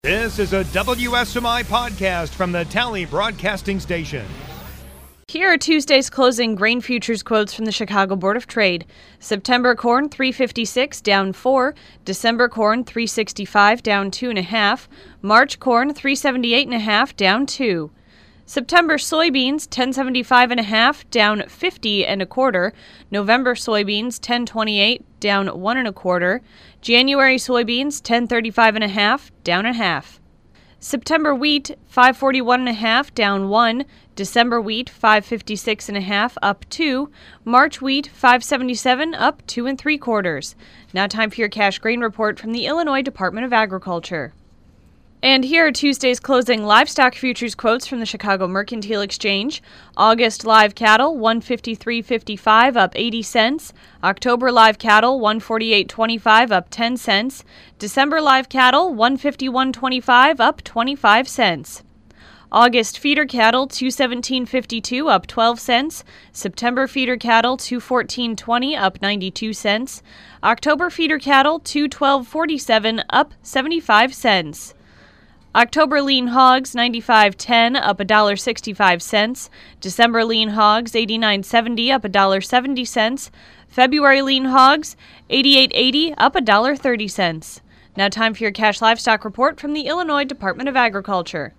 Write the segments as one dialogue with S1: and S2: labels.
S1: This is a WSMI podcast from the Tally Broadcasting Station.
S2: Here are Tuesday's closing grain futures quotes from the Chicago Board of Trade. September corn $3.56 down 4, December corn $3.65 down 2.5, March corn $3.78.5 down 2. September soybeans $10.75.5 down 50.25, November soybeans $10.28 down 1.25, January soybeans $10.35.5 down 0.5. September wheat $5.41.5 down 1, December wheat $5.56.5 up 2, March wheat $5.77 up 2 3/4. Now time for your cash grain report from the Illinois Department of Agriculture. And here are Tuesday's closing livestock futures quotes from the Chicago Mercantile Exchange. August live cattle $153.55 up 80 cents. October live cattle $148.25 up 10 cents. December live cattle $151.25 up 25 cents. August feeder cattle $217.52 up 12 cents. September feeder cattle $214.20 up 92 cents. October feeder cattle $212.47 up 75 cents. October lean hogs $95.10 up $1.65. December lean hogs $89.70 up $1.70. February lean hogs $88.80 up $1.30. Now time for your cash livestock report from the Illinois Department of Agriculture.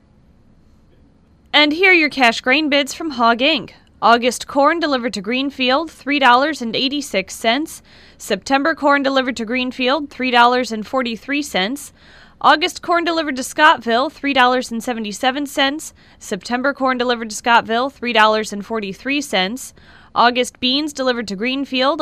S2: And here are your cash grain bids from Hog Inc. August corn delivered to Greenfield $3.86. September corn delivered to Greenfield $3.43. August corn delivered to Scottville, $3.77. September corn delivered to Scottville, $3.43. August beans delivered to Greenfield,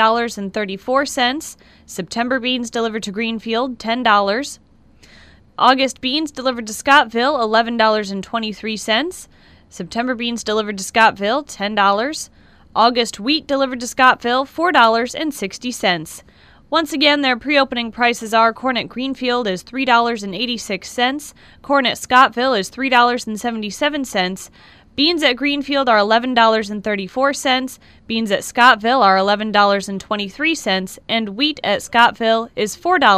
S2: $11.34. September beans delivered to Greenfield, $10. August beans delivered to Scottville, $11.23. September beans delivered to Scottville, $10. August wheat delivered to Scottville, $4.60. Once again, their pre-opening prices are: corn at Greenfield is $3.86, corn at Scottville is $3.77, beans at Greenfield are $11.34, beans at Scottville are $11.23, and wheat at Scottville is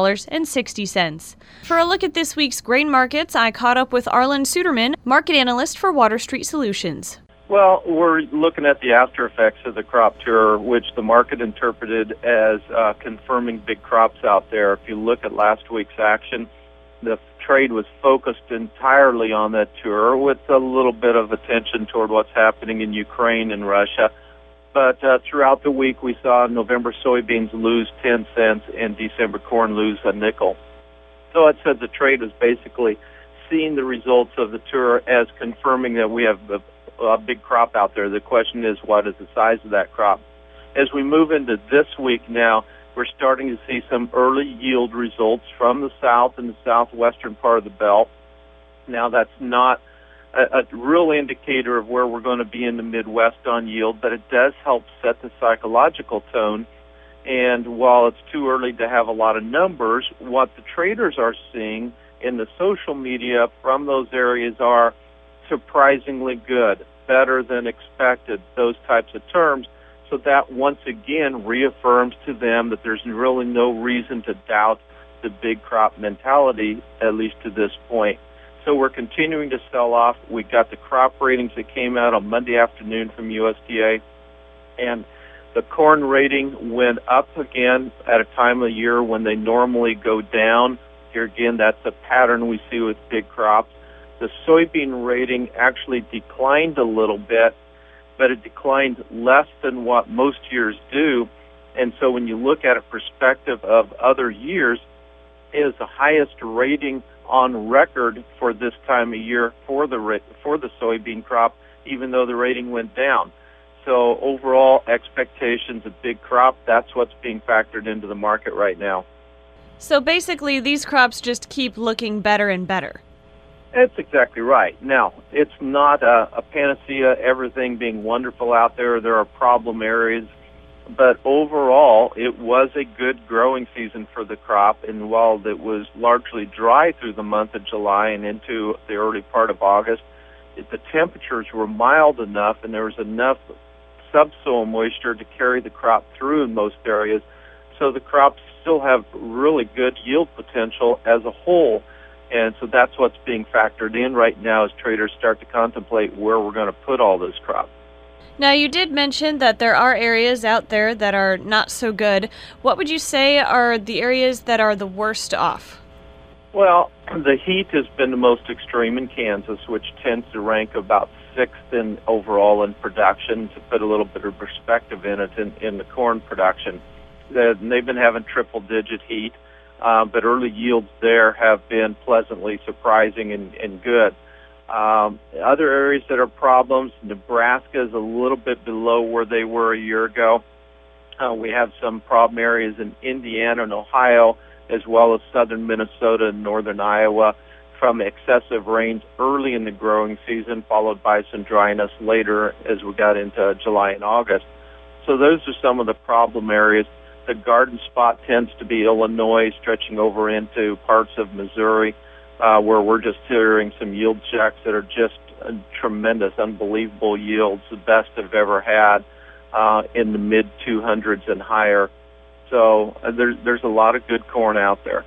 S2: $4.60. For a look at this week's grain markets, I caught up with Arlen Suderman, market analyst for Water Street Solutions.
S3: Well, we're looking at the after effects of the crop tour, which the market interpreted as confirming big crops out there. If you look at last week's action, the trade was focused entirely on that tour, with a little bit of attention toward what's happening in Ukraine and Russia. But throughout the week, we saw November soybeans lose 10 cents and December corn lose a nickel. So it said the trade was basically seeing the results of the tour as confirming that we have a big crop out there. The question is, what is the size of that crop? As we move into this week now, we're starting to see some early yield results from the south and the southwestern part of the belt. Now, that's not a real indicator of where we're going to be in the Midwest on yield, but it does help set the psychological tone. And while it's too early to have a lot of numbers, what the traders are seeing in the social media from those areas are surprisingly good, better than expected, those types of terms. So that once again reaffirms to them that there's really no reason to doubt the big crop mentality, at least to this point. So we're continuing to sell off. We got the crop ratings that came out on Monday afternoon from USDA, and the corn rating went up again at a time of year when they normally go down. Here again, that's a pattern we see with big crops. The soybean rating actually declined a little bit, but it declined less than what most years do. And so when you look at a perspective of other years, it is the highest rating on record for this time of year for the soybean crop, even though the rating went down. So overall expectations of big crop, that's what's being factored into the market right now.
S2: So basically, these crops just keep looking better and better.
S3: That's exactly right. Now, it's not a panacea, everything being wonderful out there. There are problem areas. But overall, it was a good growing season for the crop. And while it was largely dry through the month of July and into the early part of August, the temperatures were mild enough and there was enough subsoil moisture to carry the crop through in most areas. So the crops still have really good yield potential as a whole. And so that's what's being factored in right now as traders start to contemplate where we're going to put all this crop.
S2: Now, you did mention that there are areas out there that are not so good. What would you say are the areas that are the worst off?
S3: Well, the heat has been the most extreme in Kansas, which tends to rank about sixth in overall in production. To put a little bit of perspective in it, in the corn production, they've been having triple-digit heat, but early yields there have been pleasantly surprising and good. Other areas that are problems, Nebraska is a little bit below where they were a year ago. We have some problem areas in Indiana and Ohio, as well as southern Minnesota and northern Iowa, from excessive rains early in the growing season, followed by some dryness later as we got into July and August. So those are some of the problem areas. The garden spot tends to be Illinois, stretching over into parts of Missouri, where we're just hearing some yield checks that are just tremendous, unbelievable yields, the best I've ever had, in the mid-200s and higher. So there's a lot of good corn out there.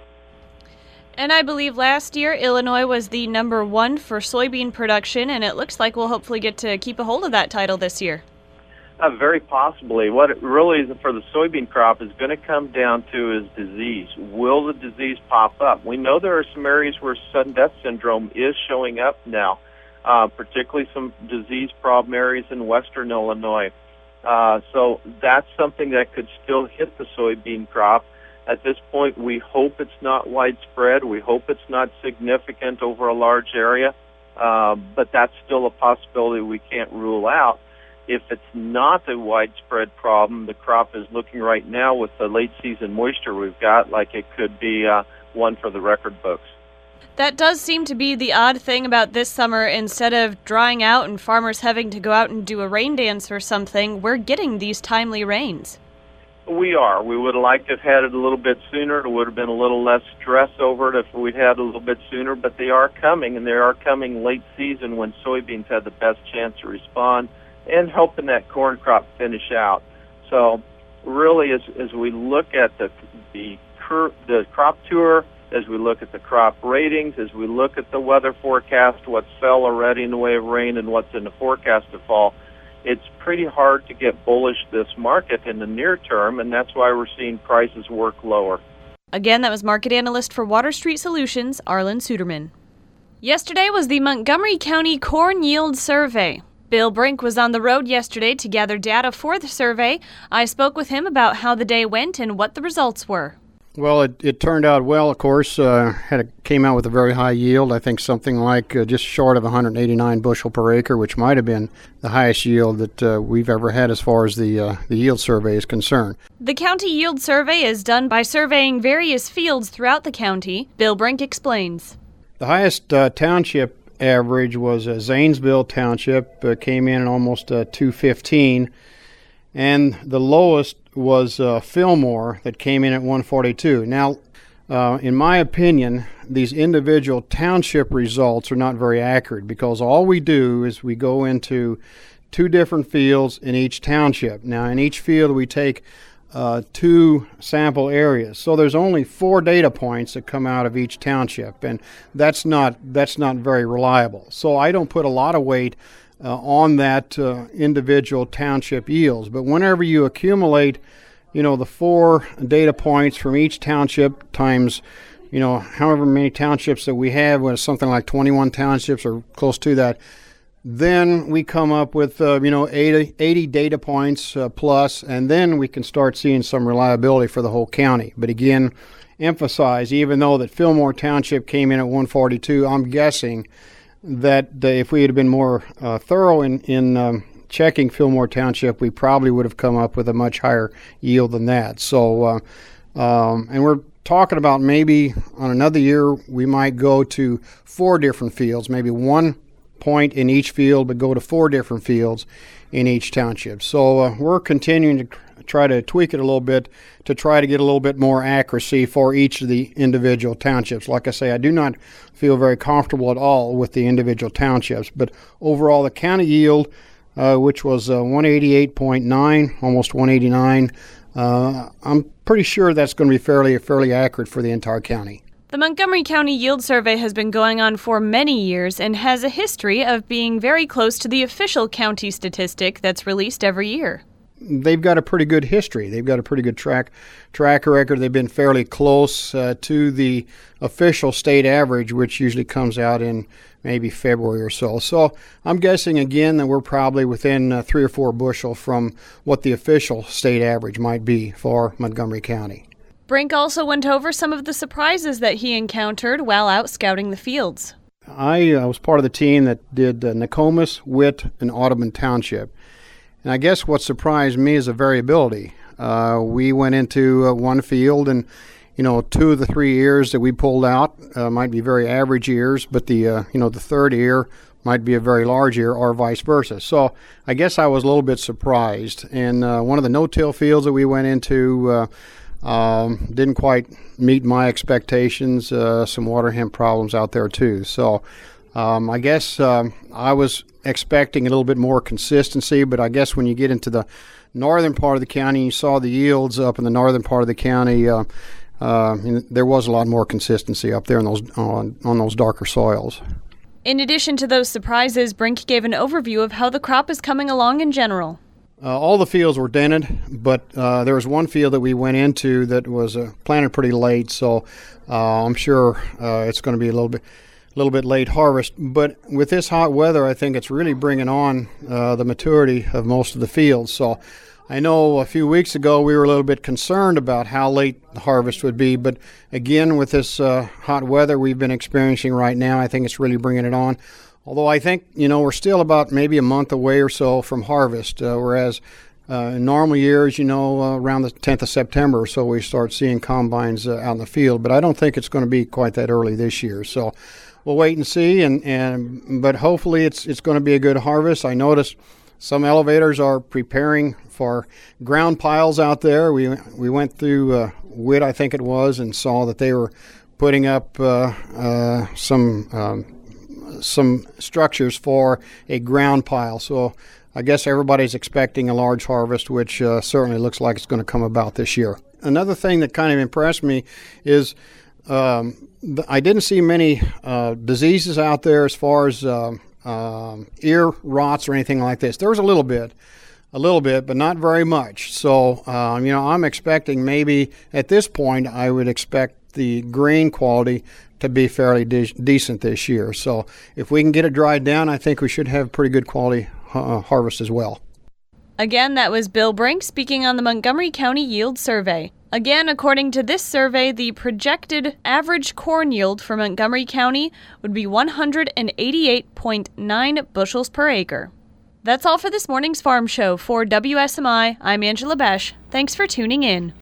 S2: And I believe last year Illinois was the number one for soybean production, and it looks like we'll hopefully get to keep a hold of that title this year.
S3: Very possibly. What it really is for the soybean crop is going to come down to is disease. Will the disease pop up? We know there are some areas where sudden death syndrome is showing up now, particularly some disease problem areas in western Illinois. So that's something that could still hit the soybean crop. At this point, we hope it's not widespread. We hope it's not significant over a large area, but that's still a possibility we can't rule out. If it's not a widespread problem, the crop is looking right now with the late season moisture we've got like it could be one for the record books.
S2: That does seem to be the odd thing about this summer. Instead of drying out and farmers having to go out and do a rain dance or something, we're getting these timely rains.
S3: We are. We would have liked to have had it a little bit sooner. It would have been a little less stress over it if we'd had it a little bit sooner, but they are coming, and they are coming late season when soybeans had the best chance to respond and helping that corn crop finish out. So really, as we look at the crop tour, as we look at the crop ratings, as we look at the weather forecast, what fell already in the way of rain and what's in the forecast to fall, it's pretty hard to get bullish this market in the near term, and that's why we're seeing prices work lower.
S2: Again, that was market analyst for Water Street Solutions, Arlen Suderman. Yesterday was the Montgomery County Corn Yield Survey. Bill Brink was on the road yesterday to gather data for the survey. I spoke with him about how the day went and what the results were.
S4: Well, it turned out well, of course. Came out with a very high yield, I think something like just short of 189 bushel per acre, which might have been the highest yield that we've ever had as far as the yield survey is concerned.
S2: The county yield survey is done by surveying various fields throughout the county. Bill Brink explains.
S4: The highest township average was Zanesville Township, came in at almost 215, and the lowest was Fillmore that came in at 142. Now, in my opinion, these individual township results are not very accurate because all we do is we go into two different fields in each township. Now, in each field, we take two sample areas. So there's only 4 data points that come out of each township, and that's not very reliable. So I don't put a lot of weight on that individual township yields. But whenever you accumulate, the 4 data points from each township times, however many townships that we have, when it's something like 21 townships or close to that, then we come up with 80 data points plus, and then we can start seeing some reliability for the whole county. But again, emphasize, even though that Fillmore Township came in at 142, I'm guessing that if we had been more thorough in checking Fillmore Township, we probably would have come up with a much higher yield than that. So, and we're talking about maybe on another year we might go to 4 different fields, maybe 1 point in each field, but go to 4 different fields in each township. So we're continuing to try to tweak it a little bit to try to get a little bit more accuracy for each of the individual townships. Like I say, I do not feel very comfortable at all with the individual townships, but overall the county yield, which was 188.9, almost 189, I'm pretty sure that's going to be fairly accurate for the entire county.
S2: The Montgomery County Yield Survey has been going on for many years and has a history of being very close to the official county statistic that's released every year.
S4: They've got a pretty good history. They've got a pretty good track record. They've been fairly close to the official state average, which usually comes out in maybe February or so. So I'm guessing again that we're probably within 3 or 4 bushel from what the official state average might be for Montgomery County.
S2: Brink also went over some of the surprises that he encountered while out scouting the fields.
S4: I was part of the team that did Nokomis, Witt, and Audubon Township. And I guess what surprised me is the variability. We went into one field, and 2 of the 3 ears that we pulled out might be very average ears, but the third ear might be a very large ear, or vice versa. So I guess I was a little bit surprised. And one of the no-till fields that we went into didn't quite meet my expectations. Some water hemp problems out there too. So I guess I was expecting a little bit more consistency, but I guess when you get into the northern part of the county, you saw the yields up in the northern part of the county. There was a lot more consistency up there in those on those darker soils.
S2: In addition to those surprises, Brink gave an overview of how the crop is coming along in general.
S4: All the fields were dented, but there was one field that we went into that was planted pretty late, so I'm sure it's going to be a little bit late harvest. But with this hot weather, I think it's really bringing on the maturity of most of the fields. So I know a few weeks ago we were a little bit concerned about how late the harvest would be, but again, with this hot weather we've been experiencing right now, I think it's really bringing it on. Although I think, we're still about maybe a month away or so from harvest, whereas in normal years, around the 10th of September or so we start seeing combines out in the field. But I don't think it's going to be quite that early this year. So we'll wait and see, but hopefully it's going to be a good harvest. I noticed some elevators are preparing for ground piles out there. We went through Witt, I think it was, and saw that they were putting up some structures for a ground pile. So I guess everybody's expecting a large harvest, which certainly looks like it's going to come about this year. Another thing that kind of impressed me is I didn't see many diseases out there as far as ear rots or anything like this. There was a little bit, but not very much. So, I'm expecting maybe at this point I would expect the grain quality to be fairly decent this year. So if we can get it dried down, I think we should have pretty good quality harvest as well.
S2: Again, that was Bill Brink speaking on the Montgomery County Yield Survey. Again, according to this survey, the projected average corn yield for Montgomery County would be 188.9 bushels per acre. That's all for this morning's Farm Show. For WSMI, I'm Angela Besch. Thanks for tuning in.